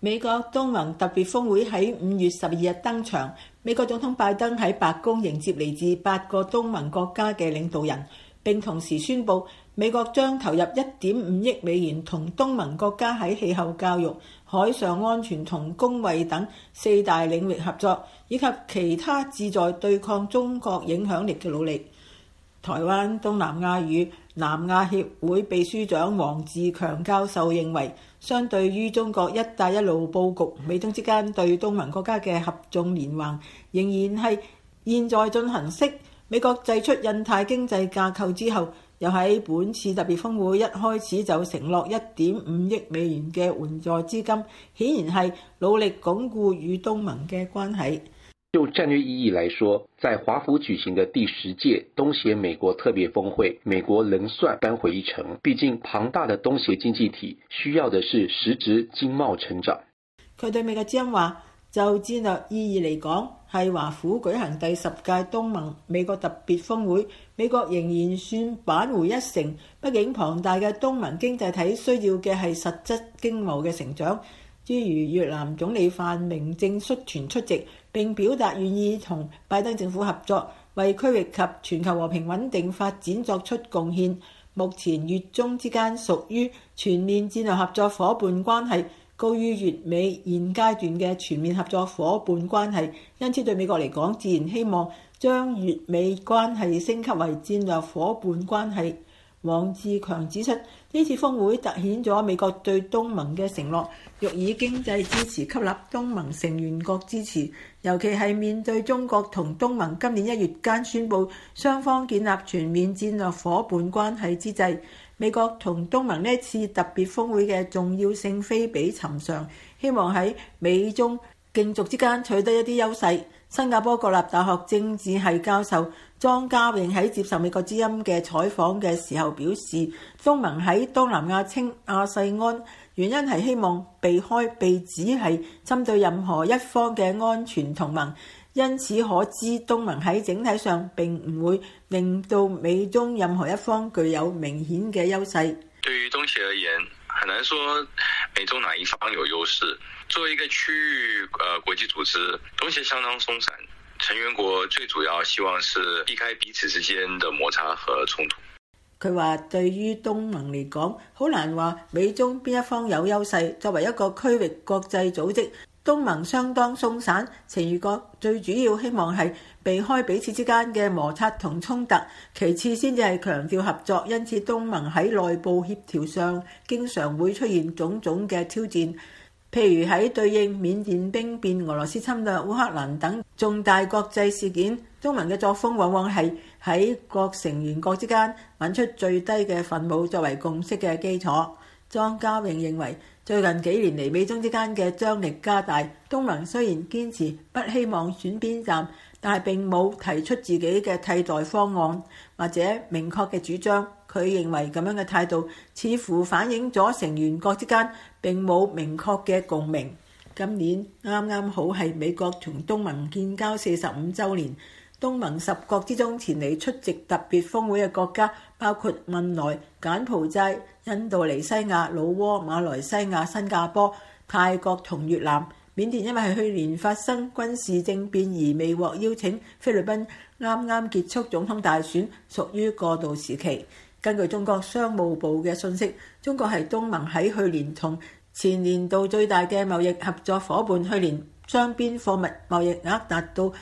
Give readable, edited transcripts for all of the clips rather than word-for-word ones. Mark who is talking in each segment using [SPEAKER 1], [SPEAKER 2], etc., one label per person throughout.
[SPEAKER 1] 美國東盟特別峰會喺5月12日登場，美國總統拜登喺白宮迎接嚟自8個東盟國家嘅領導人，並同時宣布美國將投入1.5億美元同東盟國家喺氣候教育、海上安全同公衛等4大領域合作，以及其他旨在對抗中國影響力嘅努力。台灣東南亞與南亞協會秘書長黃志強教授認為，相對於中國一帶一路佈局，美中之間對東盟國家嘅合縱連橫仍然係現在進行式。美國祭出印太經濟架構之後，又喺本次特別峰會一開始就承諾1.5億美元嘅援助資金，顯然係努力鞏固與東盟嘅關係。
[SPEAKER 2] 就戰略意義來說，在華府舉行的第10屆東協美國特別峰會，美國能算扳回一城。畢竟龐大的東協經濟體需要的是實質經貿成長。
[SPEAKER 1] 佢對美國之音話，就戰略意義嚟講，係華府舉行第10屆東盟美國特別峰會，美國仍然算扳回一城。畢竟龐大嘅東盟經濟體需要嘅係實質經貿嘅成長。至於越南總理范明政率團出席，並表達願意同拜登政府合作，為區域及全球和平穩定發展作出貢獻。目前越中之間屬於全面戰略合作夥伴關係，高於越美現階段嘅全面合作夥伴關係，因此對美國嚟講，自然希望將越美關係升級為戰略夥伴關係。黃志強指出，呢次峰會突顯咗美國對東盟嘅承諾，欲以經濟支持吸納東盟成員國支持，尤其係面對中國同東盟今年1月間宣布雙方建立全面戰略夥伴關係之際，美國同東盟呢次特別峰會嘅重要性非比尋常，希望喺美中競逐之間取得一啲優勢。新加坡國立大學政治系教授莊家穎喺接受美國之音嘅採訪嘅時候表示，東盟喺東南亞稱亞細安，原因係希望避只係針對任何一方嘅安全同盟，因此可知東盟喺整體上並唔會令到美中任何一方具有明顯嘅優勢。
[SPEAKER 3] 對於東協而言，很難說美中哪一方有優勢。作為一個區域國際組織，東協相當鬆散，成員國最主要希望是避開彼此之間的摩擦和衝突。
[SPEAKER 1] 佢話對於東盟嚟講，好難話美中邊一方有優勢。作為一個區域國際組織，東盟相當鬆散，成員國最主要希望係避開彼此之間嘅摩擦同衝突，其次先至係強調合作。因此東盟喺內部協調上經常會出現種種嘅挑戰，譬如喺對應緬甸兵變、俄羅斯侵略烏克蘭等重大國際事件，東盟嘅作風往往係喺各成員國之間揾出最低嘅分母作為共識嘅基礎。莊家穎認為，最近幾年嚟美中之間嘅張力加大，東盟雖然堅持不希望選邊站，但係並冇提出自己嘅替代方案或者明確嘅主張。佢認為咁樣嘅態度似乎反映咗成員國之間並冇明確嘅共鳴。今年啱啱好係美國同東盟建交45週年，東盟10國之中前嚟出席特別峰會嘅國家包括汶萊、柬埔寨、印度尼西亞、老撾、馬來西亞、新加坡、泰國同越南。緬甸因為係去年發生軍事政變而未獲邀請，菲律賓啱啱結束總統大選，屬於過渡時期。根據中國商務部嘅信息，中國係東盟喺去年同前年度最大嘅貿易合作伙伴，去年雙邊貨物貿易額達到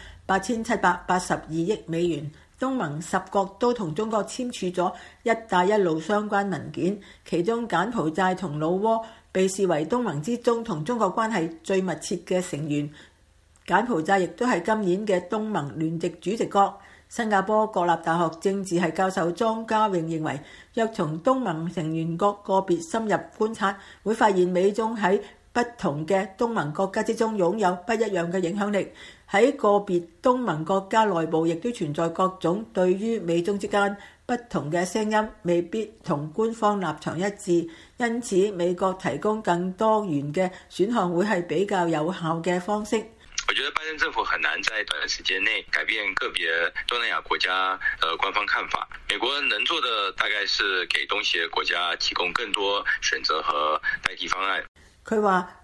[SPEAKER 1] 8782億美元。東盟10國都同中國簽署咗一帶一路相關文件，其中柬埔寨同老撾被視為東盟之中同中國關係最密切嘅成員。柬埔寨亦都係今年嘅東盟聯席主席國。新加坡國立大學政治系教授莊家穎認為，若從東盟成員國個別深入觀察，會發現美中喺不同嘅東盟國家之中擁有不一樣嘅影響力。喺個別東盟國家內部亦都存在各種對於美中之間不同嘅聲音，未必同官方立場一致。因此美國提供更多元嘅選項會係比較有效嘅方式。
[SPEAKER 3] 我覺得拜登政府很難在短時間內改變個別東南亞國家官方看法。美國能做的大概是給東協國家提供更多選擇和代替方案。
[SPEAKER 1] 佢話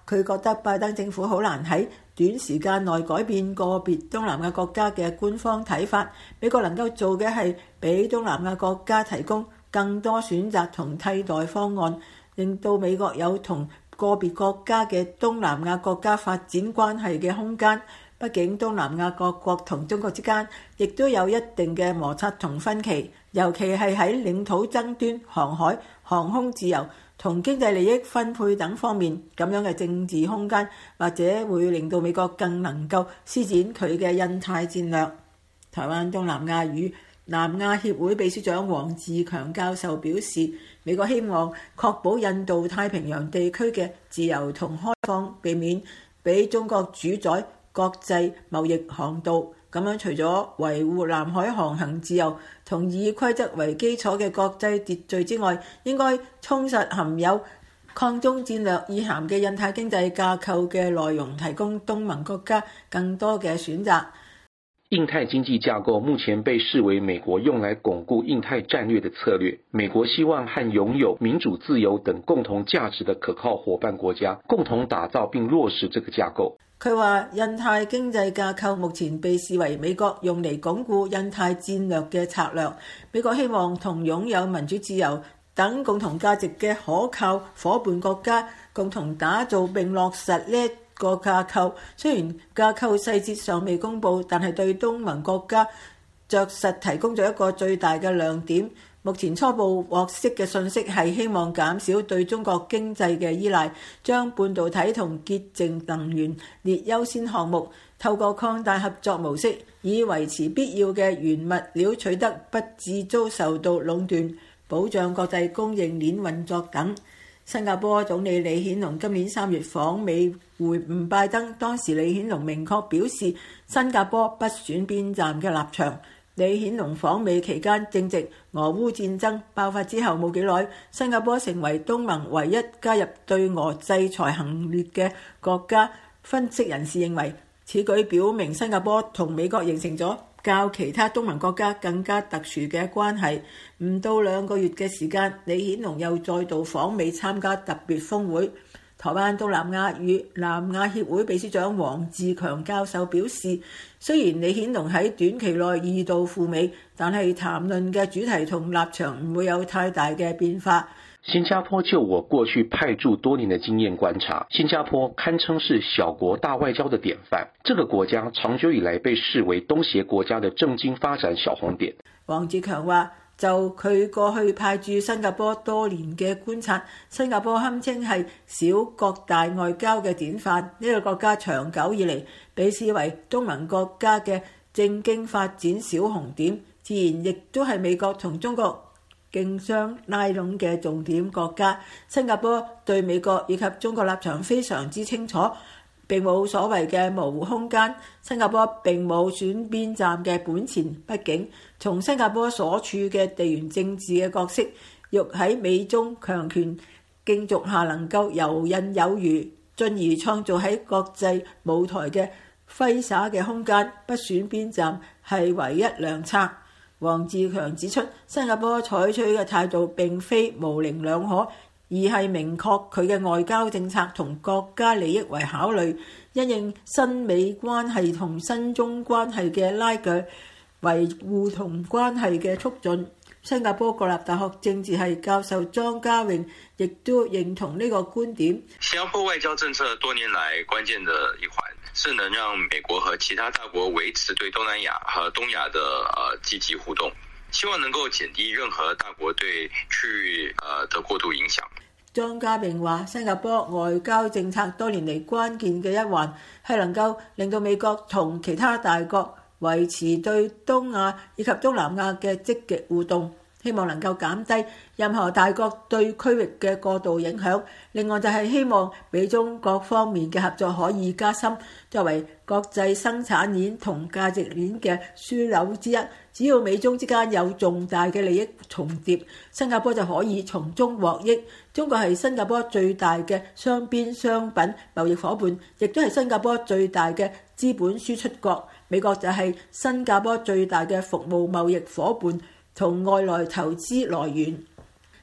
[SPEAKER 1] 佢覺得拜登政府好難喺短時間內改變個別東南亞國家嘅官方睇法。美國能夠做嘅係俾東南亞國家提供更多選擇同替代方案，令到美國有同個別國家嘅東南亞國家發展關係嘅空間。畢竟東南亞各國同中國之間亦都有一定嘅摩擦同分歧，尤其係喺領土爭端、航海、航空自由同經濟利益分配等方面，咁樣嘅政治空間或者會令到美國更能夠施展佢嘅印太戰略。台灣東南亞與南亞協會秘書長黃志強教授表示，美國希望確保印度太平洋地區嘅自由同開放，避免俾中國主宰國際貿易航道。咁樣除咗維護南海航行自由同以規則為基礎嘅國際秩序之外，應該充實含有抗中戰略意涵嘅印太經濟架構嘅內容，提供東盟國家更多嘅選擇。
[SPEAKER 2] 印太經濟架構目前被視為美國用來鞏固印太戰略的策略。美國希望和擁有民主、自由等共同價值的可靠夥伴國家共同打造並落實這個架構。
[SPEAKER 1] 佢話印太經濟架構目前被視為美國用嚟鞏固印太戰略嘅策略。美國希望同擁有民主、自由等共同價值嘅可靠夥伴國家共同打造並落實呢個架構。雖然架構細節尚未公布，但係對東盟國家着實提供咗一個最大嘅亮點。目前初步獲悉嘅信息係希望減少對中國經濟嘅依賴，將半導體同潔淨能源列優先項目，透過擴大合作模式，以維持必要嘅原物料取得不致遭受到壟斷，保障國際供應鏈運作等。新加坡總理李顯龍今年3月訪美會晤拜登，當時李顯龍明確表示新加坡不選邊站嘅立場。李顯龍訪美期間正值俄烏戰爭爆發之後冇幾耐，新加坡成為東盟唯一加入對俄制裁行列嘅國家。分析人士認為，此舉表明新加坡同美國形成咗較其他東盟國家更加特殊嘅關係。唔到2個月嘅時間，李顯龍又再度訪美參加特別峰會。台灣東南亞與南亞協會秘書長黃志強教授表示，雖然李顯龍喺短期內2度赴美，但係談論嘅主題同立場唔會有太大嘅變化。
[SPEAKER 2] 新加坡就我過去派駐多年的經驗觀察，新加坡堪稱是小國大外交的典範。這個國家長久以來被視為東協國家的政經發展小紅點。
[SPEAKER 1] 黃志強話，就佢過去派駐新加坡多年嘅觀察，新加坡堪稱係小國大外交嘅典範。呢個國家長久以嚟被視為東盟國家嘅政經發展小紅點，自然亦都係美國同中國競相拉攏嘅重點國家。新加坡對美國以及中國立場非常之清楚，並冇所謂嘅模糊空間。新加坡並冇選邊站嘅本錢，畢竟從新加坡所處嘅地緣政治嘅角色，欲喺美中強權競逐下能夠游刃有餘，進而創造喺國際舞台嘅揮灑嘅空間，不選邊站係唯一良策。黃志強指出，新加坡採取嘅態度並非模棱兩可，而係明確佢嘅外交政策同國家利益為考慮，因應新美關係同新中關係嘅拉鋸，維護同關係嘅促進。新加坡國立大學政治系教授莊家穎亦都認同呢個觀點。
[SPEAKER 3] 新加坡外交政策多年來關鍵的一環，是能讓美國和其他大國維持對東南亞和東亞的積極互動，希望能夠減低任何大國對區域的過度影響。
[SPEAKER 1] 莊家穎話，新加坡外交政策多年嚟關鍵嘅一環係能夠令到美國同其他大國維持對東亞以及東南亞嘅積極互動，希望能夠減低任何大國對區域嘅過度影響。另外就係希望美中各方面嘅合作可以加深，作為國際生產鏈同價值鏈嘅樞紐之一。只要美中之間有重大嘅利益重疊，新加坡就可以從中獲益。中國係新加坡最大嘅雙邊商品貿易夥伴，亦都係新加坡最大嘅資本輸出國。美國就係新加坡最大嘅服務貿易夥伴同外來投資來源。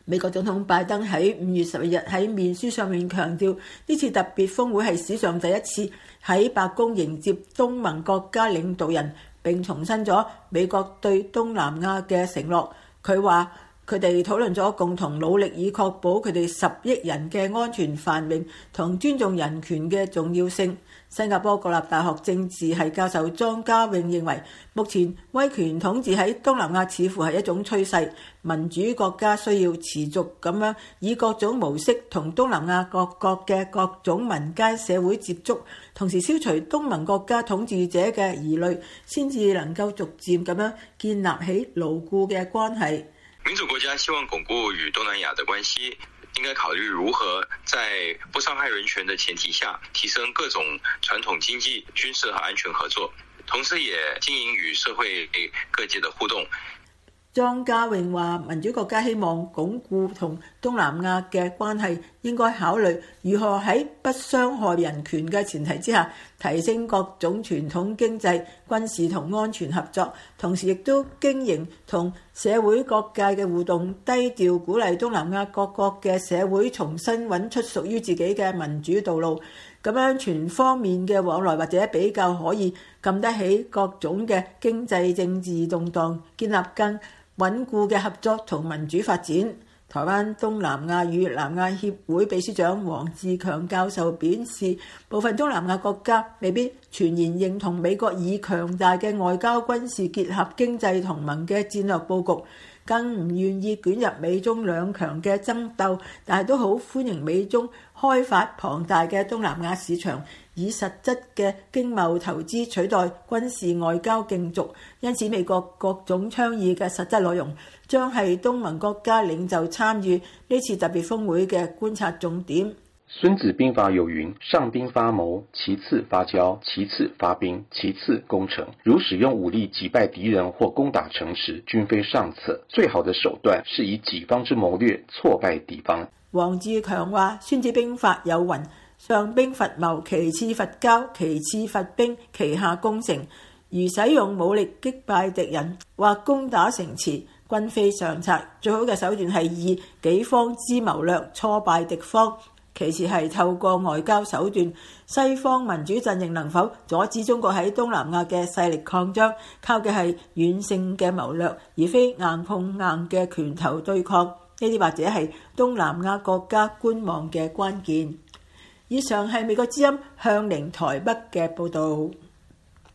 [SPEAKER 1] 美國總統拜登喺5月12日喺面書上面強調，呢次特別峰會係史上第一次喺白宮迎接東盟國家領導人，並重申咗美國對東南亞嘅承諾。佢話佢哋討論咗共同努力以確保佢哋10億人嘅安全繁榮同尊重人權嘅重要性。新加坡國立大學政治系教授莊家穎認為，目前威權統治喺東南亞似乎係一種趨勢，民主國家需要持續咁樣以各種模式同東南亞各國嘅各種民間社會接觸，同時消除東盟國家統治者嘅疑慮，先至能夠逐漸咁樣建立起牢固嘅關係。
[SPEAKER 3] 民主國家希望鞏固與東南亞的關係，應該考慮如何在不傷害人權的前提下，提升各種傳統經濟、軍事和安全合作，同時也經營與社會各界的互動。
[SPEAKER 1] 莊家穎話：民主國家希望鞏固同東南亞嘅關係，應該考慮如何喺不傷害人權嘅前提之下，提升各種傳統經濟、軍事同安全合作，同時亦都經營同社會各界嘅互動，低調鼓勵東南亞各國嘅社會重新揾出屬於自己嘅民主道路。咁樣全方面嘅往來或者比較可以撳得起各種嘅經濟政治動盪，建立更穩固嘅合作同民主發展。台灣東南亞與南亞協會秘書長黃志強教授表示，部分東南亞國家未必全然認同美國以強大嘅外交軍事結合經濟同盟嘅戰略佈局，更唔願意捲入美中兩強嘅爭鬥，但係都好歡迎美中開發龐大嘅東南亞市場，以實質嘅經貿投資取代軍事外交競逐。因此美國各種倡議嘅實質內容將係東盟國家領袖參與呢次特別峰會嘅觀察重點。
[SPEAKER 2] 孫子兵法有云：上兵發謀，其次發交，其次發兵，其次攻城。如使用武力擊敗敵人或攻打城池，均非上策。最好的手段是以己方之謀略挫敗敵方。
[SPEAKER 1] 黃志強話：孫子兵法有云：上兵伐謀，其次伐交，其次伐兵，其下攻城。如使用武力擊敗敵人或攻打城池，均非上策。最好嘅手段係以己方之謀略挫敗敵方。其次係透過外交手段，西方民主陣營能否阻止中國喺東南亞嘅勢力擴張，靠嘅係軟性嘅謀略，而非硬碰硬嘅拳頭對抗。呢啲或者係東南亞國家觀望嘅關鍵。以上係美國之音向寧台北嘅報導。